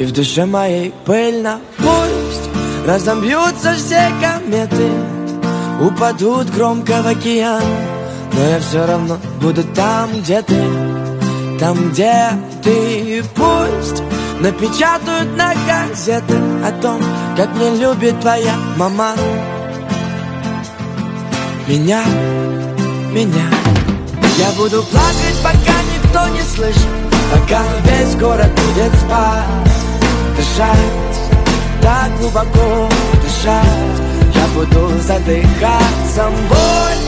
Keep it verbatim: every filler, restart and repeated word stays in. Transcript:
И в душе моей пыльно. Пусть разобьются все кометы, упадут громко в океан, но я все равно буду там, где ты, там, где ты. Пусть напечатают на газеты о том, как не любит твоя мама Меня, меня. Я буду плакать, пока никто не слышит, пока весь город будет спать. Дышать, так глубоко дышать. Я буду задыхаться. Боль